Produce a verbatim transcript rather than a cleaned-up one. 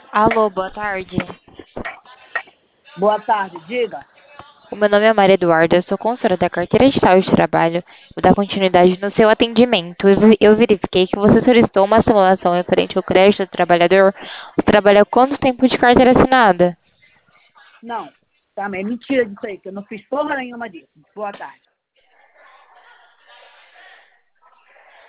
Alô, boa tarde. Boa tarde, diga. O meu nome é Maria Eduarda, eu sou consultora da carteira de saúde de trabalho. Vou dar continuidade no seu atendimento. Eu vi- eu verifiquei que você solicitou uma simulação referente ao crédito do trabalhador. Você trabalha quanto tempo de carteira assinada? Não, também mentira disso aí, que eu não fiz porra nenhuma disso. Boa tarde.